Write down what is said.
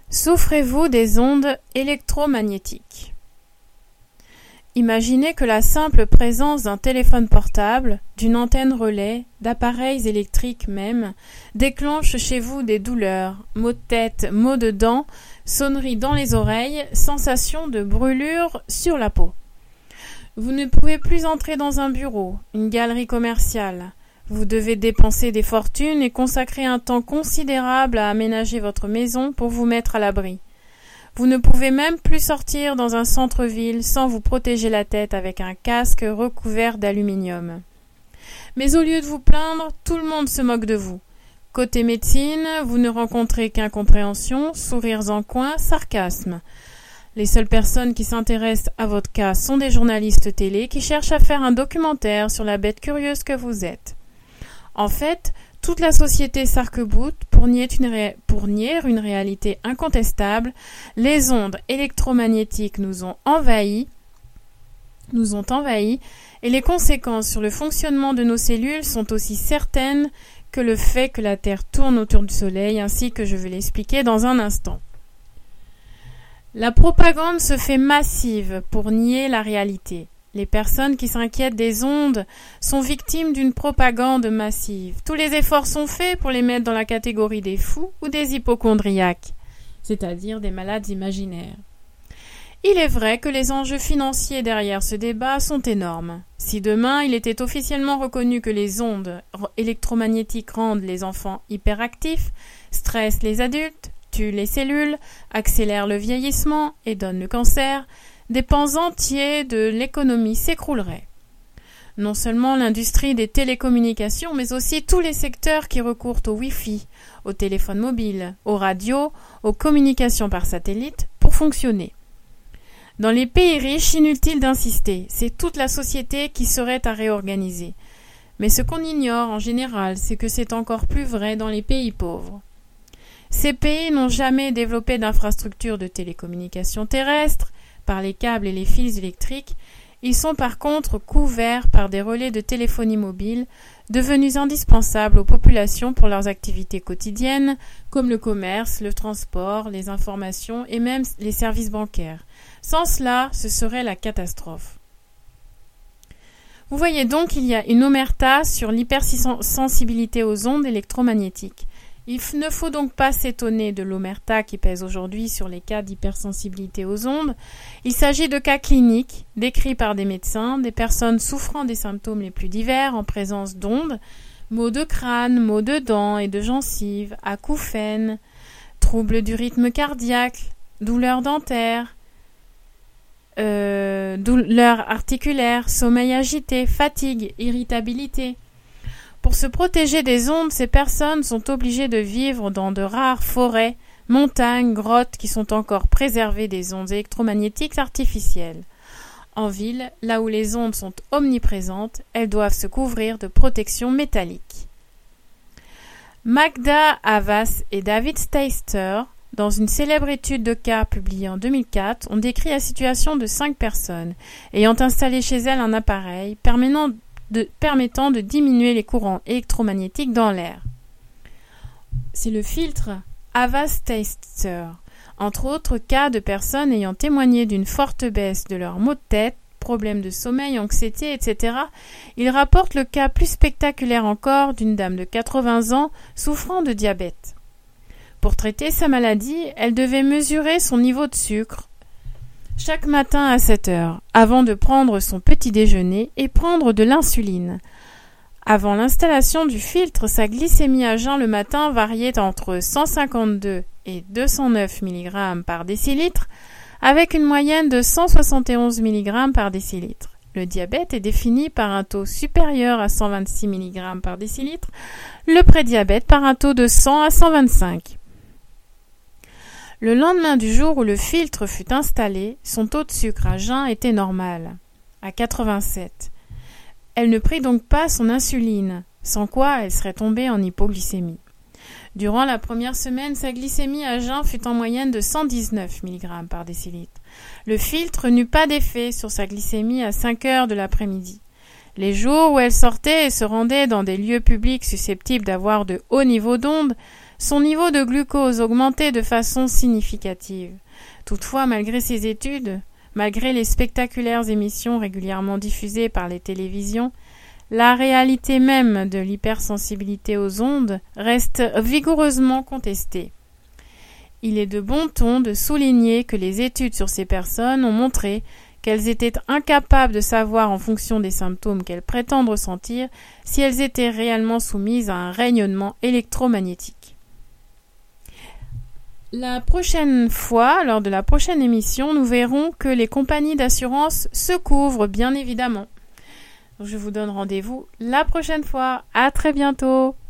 Souffrez-vous des ondes électromagnétiques? Imaginez que la simple présence d'un téléphone portable, d'une antenne relais, d'appareils électriques même, déclenche chez vous des douleurs, maux de tête, maux de dents, sonneries dans les oreilles, sensation de brûlure sur la peau. Vous ne pouvez plus entrer dans un bureau, une galerie commerciale. Vous devez dépenser des fortunes et consacrer un temps considérable à aménager votre maison pour vous mettre à l'abri. Vous ne pouvez même plus sortir dans un centre-ville sans vous protéger la tête avec un casque recouvert d'aluminium. Mais au lieu de vous plaindre, tout le monde se moque de vous. Côté médecine, vous ne rencontrez qu'incompréhension, sourires en coin, sarcasme. Les seules personnes qui s'intéressent à votre cas sont des journalistes télé qui cherchent à faire un documentaire sur la bête curieuse que vous êtes. En fait, toute la société s'arc-boute pour nier une réalité incontestable. Les ondes électromagnétiques nous ont envahis et les conséquences sur le fonctionnement de nos cellules sont aussi certaines que le fait que la Terre tourne autour du Soleil, ainsi que je vais l'expliquer dans un instant. La propagande se fait massive pour nier la réalité. Les personnes qui s'inquiètent des ondes sont victimes d'une propagande massive. Tous les efforts sont faits pour les mettre dans la catégorie des fous ou des hypocondriaques, c'est-à-dire des malades imaginaires. Il est vrai que les enjeux financiers derrière ce débat sont énormes. Si demain il était officiellement reconnu que les ondes électromagnétiques rendent les enfants hyperactifs, stressent les adultes, tuent les cellules, accélèrent le vieillissement et donnent le cancer, des pans entiers de l'économie s'écrouleraient. Non seulement l'industrie des télécommunications, mais aussi tous les secteurs qui recourent au Wi-Fi, au téléphone mobile, aux radios, aux communications par satellite pour fonctionner. Dans les pays riches, inutile d'insister, c'est toute la société qui serait à réorganiser. Mais ce qu'on ignore en général, c'est que c'est encore plus vrai dans les pays pauvres. Ces pays n'ont jamais développé d'infrastructures de télécommunications terrestres, par les câbles et les fils électriques, ils sont par contre couverts par des relais de téléphonie mobile devenus indispensables aux populations pour leurs activités quotidiennes, comme le commerce, le transport, les informations et même les services bancaires. Sans cela, ce serait la catastrophe. Vous voyez donc qu'il y a une omerta sur l'hypersensibilité aux ondes électromagnétiques. Il ne faut donc pas s'étonner de l'omerta qui pèse aujourd'hui sur les cas d'hypersensibilité aux ondes. Il s'agit de cas cliniques, décrits par des médecins, des personnes souffrant des symptômes les plus divers en présence d'ondes, maux de crâne, maux de dents et de gencives, acouphènes, troubles du rythme cardiaque, douleurs dentaires, douleurs articulaires, sommeil agité, fatigue, irritabilité. Pour se protéger des ondes, ces personnes sont obligées de vivre dans de rares forêts, montagnes, grottes qui sont encore préservées des ondes électromagnétiques artificielles. En ville, là où les ondes sont omniprésentes, elles doivent se couvrir de protections métalliques. Magda Havas et David Steister, dans une célèbre étude de cas publiée en 2004, ont décrit la situation de 5 personnes ayant installé chez elles un appareil permettant de diminuer les courants électromagnétiques dans l'air. C'est le filtre Havas-Steister. Entre autres cas de personnes ayant témoigné d'une forte baisse de leurs maux de tête, problèmes de sommeil, anxiété, etc., il rapporte le cas plus spectaculaire encore d'une dame de 80 ans souffrant de diabète. Pour traiter sa maladie, elle devait mesurer son niveau de sucre chaque matin à 7 heures, avant de prendre son petit déjeuner et prendre de l'insuline. Avant l'installation du filtre, sa glycémie à jeun le matin variait entre 152 et 209 mg par décilitre, avec une moyenne de 171 mg par décilitre. Le diabète est défini par un taux supérieur à 126 mg par décilitre, le prédiabète par un taux de 100 à 125. Le lendemain du jour où le filtre fut installé, son taux de sucre à jeun était normal, à 87. Elle ne prit donc pas son insuline, sans quoi elle serait tombée en hypoglycémie. Durant la première semaine, sa glycémie à jeun fut en moyenne de 119 mg par décilitre. Le filtre n'eut pas d'effet sur sa glycémie à 5 heures de l'après-midi. Les jours où elle sortait et se rendait dans des lieux publics susceptibles d'avoir de hauts niveaux d'ondes, son niveau de glucose augmentait de façon significative. Toutefois, malgré ces études, malgré les spectaculaires émissions régulièrement diffusées par les télévisions, la réalité même de l'hypersensibilité aux ondes reste vigoureusement contestée. Il est de bon ton de souligner que les études sur ces personnes ont montré qu'elles étaient incapables de savoir en fonction des symptômes qu'elles prétendent ressentir si elles étaient réellement soumises à un rayonnement électromagnétique. La prochaine fois, lors de la prochaine émission, nous verrons que les compagnies d'assurance se couvrent bien évidemment. Je vous donne rendez-vous la prochaine fois. À très bientôt.